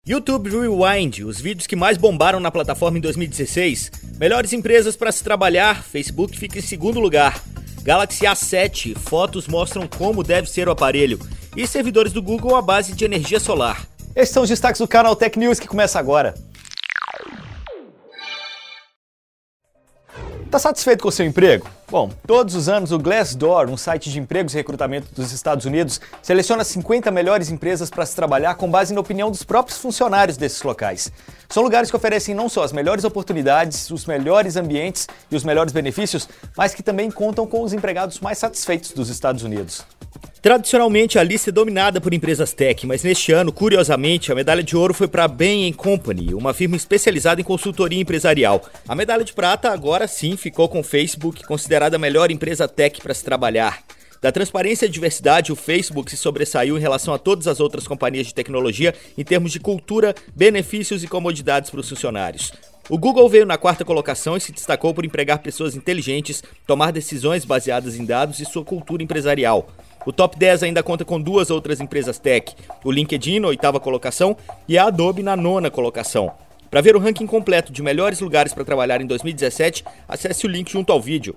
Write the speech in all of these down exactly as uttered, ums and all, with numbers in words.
YouTube Rewind, os vídeos que mais bombaram na plataforma em dois mil e dezesseis. Melhores empresas para se trabalhar, Facebook fica em segundo lugar. Galaxy A sete, fotos mostram como deve ser o aparelho. E servidores do Google à base de energia solar. Esses são os destaques do canal Tech News que começa agora. Tá satisfeito com o seu emprego? Bom, todos os anos o Glassdoor, um site de empregos e recrutamento dos Estados Unidos, seleciona cinquenta melhores empresas para se trabalhar com base na opinião dos próprios funcionários desses locais. São lugares que oferecem não só as melhores oportunidades, os melhores ambientes e os melhores benefícios, mas que também contam com os empregados mais satisfeitos dos Estados Unidos. Tradicionalmente, a lista é dominada por empresas tech, mas neste ano, curiosamente, a medalha de ouro foi para a Bain and Company, uma firma especializada em consultoria empresarial. A medalha de prata, agora sim, ficou com o Facebook, considerada a melhor empresa tech para se trabalhar. Da transparência e diversidade, o Facebook se sobressaiu em relação a todas as outras companhias de tecnologia em termos de cultura, benefícios e comodidades para os funcionários. O Google veio na quarta colocação e se destacou por empregar pessoas inteligentes, tomar decisões baseadas em dados e sua cultura empresarial. O top dez ainda conta com duas outras empresas tech, o LinkedIn na oitava colocação e a Adobe na nona colocação. Para ver o ranking completo de melhores lugares para trabalhar em dois mil e dezessete, acesse o link junto ao vídeo.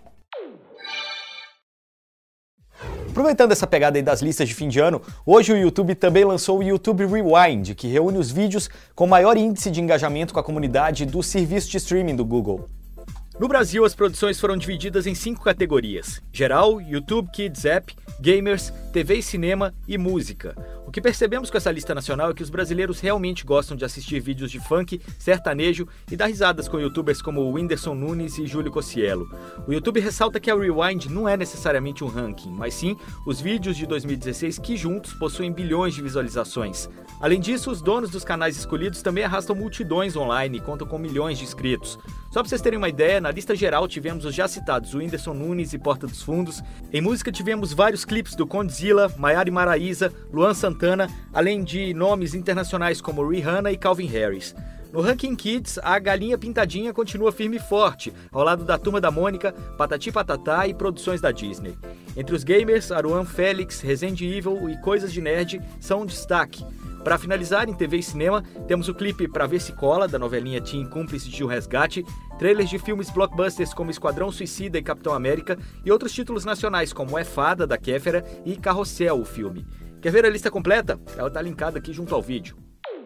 Aproveitando essa pegada aí das listas de fim de ano, hoje o YouTube também lançou o YouTube Rewind, que reúne os vídeos com maior índice de engajamento com a comunidade do serviço de streaming do Google. No Brasil, as produções foram divididas em cinco categorias: geral, YouTube Kids App, Gamers, T V e Cinema e Música. O que percebemos com essa lista nacional é que os brasileiros realmente gostam de assistir vídeos de funk, sertanejo e dar risadas com youtubers como o Whindersson Nunes e Júlio Cocielo. O YouTube ressalta que a Rewind não é necessariamente um ranking, mas sim os vídeos de dois mil e dezesseis que juntos possuem bilhões de visualizações. Além disso, os donos dos canais escolhidos também arrastam multidões online e contam com milhões de inscritos. Só para vocês terem uma ideia, na lista geral tivemos os já citados Whindersson Nunes e Porta dos Fundos. Em música tivemos vários clipes do Condzilla, Maiara e Maraíza, Luan Santana, além de nomes internacionais como Rihanna e Calvin Harris. No ranking Kids, a Galinha Pintadinha continua firme e forte, ao lado da Turma da Mônica, Patati Patatá e produções da Disney. Entre os gamers, Aruan Félix, Resident Evil e Coisas de Nerd são um destaque. Para finalizar, em T V e cinema, temos o clipe Pra Ver Se Cola, da novelinha Teen Cúmplice de um Resgate, trailers de filmes blockbusters como Esquadrão Suicida e Capitão América e outros títulos nacionais como É Fada, da Kéfera, e Carrossel, o filme. Quer ver a lista completa? Ela está linkada aqui junto ao vídeo.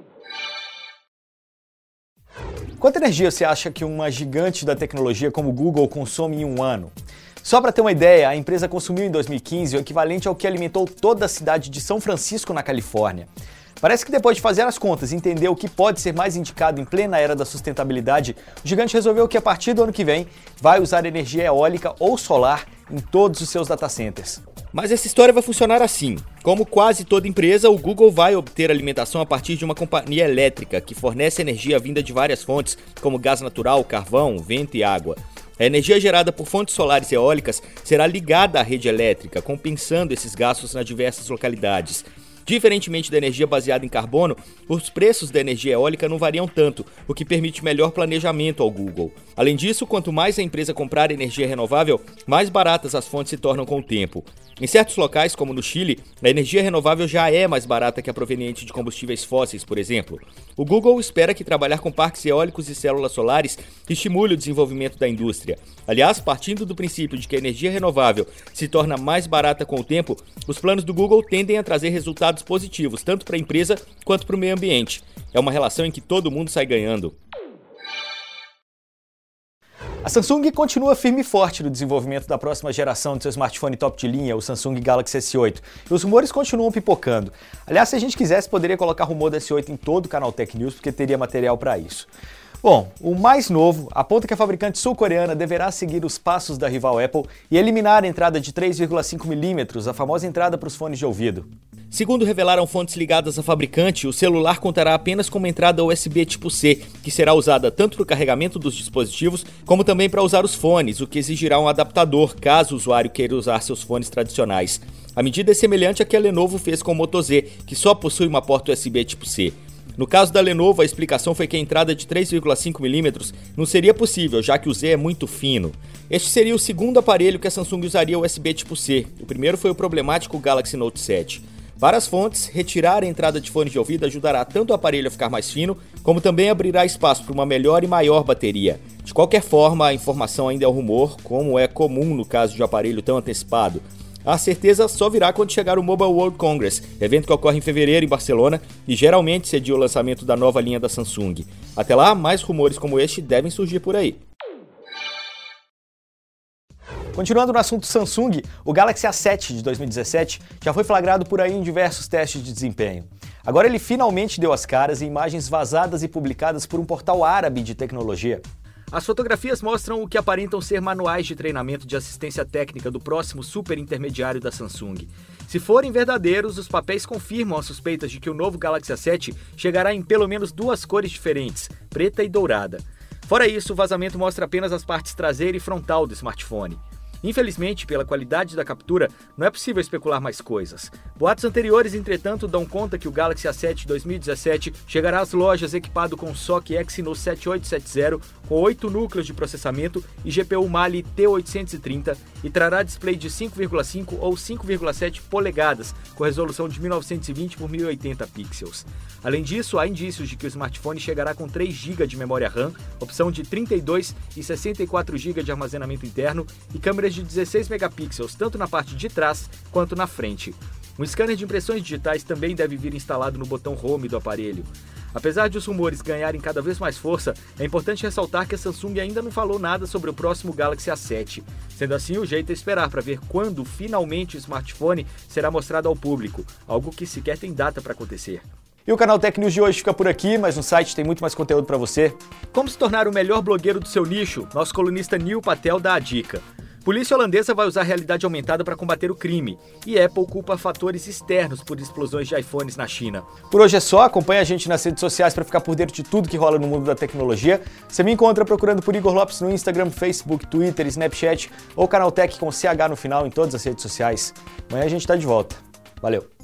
Quanta energia você acha que uma gigante da tecnologia como o Google consome em um ano? Só para ter uma ideia, a empresa consumiu em dois mil e quinze o equivalente ao que alimentou toda a cidade de São Francisco, na Califórnia. Parece que depois de fazer as contas e entender o que pode ser mais indicado em plena era da sustentabilidade, o gigante resolveu que a partir do ano que vem vai usar energia eólica ou solar em todos os seus data centers. Mas essa história vai funcionar assim. Como quase toda empresa, o Google vai obter alimentação a partir de uma companhia elétrica que fornece energia vinda de várias fontes, como gás natural, carvão, vento e água. A energia gerada por fontes solares e eólicas será ligada à rede elétrica, compensando esses gastos nas diversas localidades. Diferentemente da energia baseada em carbono, os preços da energia eólica não variam tanto, o que permite melhor planejamento ao Google. Além disso, quanto mais a empresa comprar energia renovável, mais baratas as fontes se tornam com o tempo. Em certos locais, como no Chile, a energia renovável já é mais barata que a proveniente de combustíveis fósseis, por exemplo. O Google espera que trabalhar com parques eólicos e células solares estimule o desenvolvimento da indústria. Aliás, partindo do princípio de que a energia renovável se torna mais barata com o tempo, os planos do Google tendem a trazer resultados positivos, tanto para a empresa quanto para o meio ambiente. É uma relação em que todo mundo sai ganhando. A Samsung continua firme e forte no desenvolvimento da próxima geração de seu smartphone top de linha, o Samsung Galaxy S oito, e os rumores continuam pipocando. Aliás, se a gente quisesse, poderia colocar rumor do S oito em todo o canal Tech News, porque teria material para isso. Bom, o mais novo aponta que a fabricante sul-coreana deverá seguir os passos da rival Apple e eliminar a entrada de três vírgula cinco milímetros, a famosa entrada para os fones de ouvido. Segundo revelaram fontes ligadas à fabricante, o celular contará apenas com uma entrada U S B tipo C, que será usada tanto para o carregamento dos dispositivos, como também para usar os fones, o que exigirá um adaptador caso o usuário queira usar seus fones tradicionais. A medida é semelhante à que a Lenovo fez com o Moto Z, que só possui uma porta U S B tipo C. No caso da Lenovo, a explicação foi que a entrada de três vírgula cinco milímetros não seria possível, já que o Z é muito fino. Este seria o segundo aparelho que a Samsung usaria U S B tipo C. O primeiro foi o problemático Galaxy Note sete. Para as fontes, retirar a entrada de fones de ouvido ajudará tanto o aparelho a ficar mais fino, como também abrirá espaço para uma melhor e maior bateria. De qualquer forma, a informação ainda é um rumor, como é comum no caso de um aparelho tão antecipado. A certeza só virá quando chegar o Mobile World Congress, evento que ocorre em fevereiro em Barcelona e geralmente cedia o lançamento da nova linha da Samsung. Até lá, mais rumores como este devem surgir por aí. Continuando no assunto Samsung, o Galaxy A sete de dois mil e dezessete já foi flagrado por aí em diversos testes de desempenho. Agora ele finalmente deu as caras em imagens vazadas e publicadas por um portal árabe de tecnologia. As fotografias mostram o que aparentam ser manuais de treinamento de assistência técnica do próximo super intermediário da Samsung. Se forem verdadeiros, os papéis confirmam as suspeitas de que o novo Galaxy A sete chegará em pelo menos duas cores diferentes, preta e dourada. Fora isso, o vazamento mostra apenas as partes traseira e frontal do smartphone. Infelizmente, pela qualidade da captura, não é possível especular mais coisas. Boatos anteriores, entretanto, dão conta que o Galaxy A sete dois mil e dezessete chegará às lojas equipado com S O C Exynos sete oito sete zero, com oito núcleos de processamento e G P U Mali T oitocentos e trinta e trará display de cinco vírgula cinco ou cinco vírgula sete polegadas, com resolução de mil novecentos e vinte por mil e oitenta pixels. Além disso, há indícios de que o smartphone chegará com três gigas de memória RAM, opção de trinta e dois e sessenta e quatro gigas de armazenamento interno e câmeras de dezesseis megapixels, tanto na parte de trás quanto na frente. Um scanner de impressões digitais também deve vir instalado no botão Home do aparelho. Apesar de os rumores ganharem cada vez mais força, é importante ressaltar que a Samsung ainda não falou nada sobre o próximo Galaxy A sete. Sendo assim, o jeito é esperar para ver quando finalmente o smartphone será mostrado ao público, algo que sequer tem data para acontecer. E o canal Tech News de hoje fica por aqui, mas no site tem muito mais conteúdo para você. Como se tornar o melhor blogueiro do seu nicho? Nosso colunista Neil Patel dá a dica. Polícia holandesa vai usar realidade aumentada para combater o crime. E Apple culpa fatores externos por explosões de iPhones na China. Por hoje é só, acompanha a gente nas redes sociais para ficar por dentro de tudo que rola no mundo da tecnologia. Você me encontra procurando por Igor Lopes no Instagram, Facebook, Twitter, Snapchat ou Canal Tech com C H no final em todas as redes sociais. Amanhã a gente está de volta. Valeu!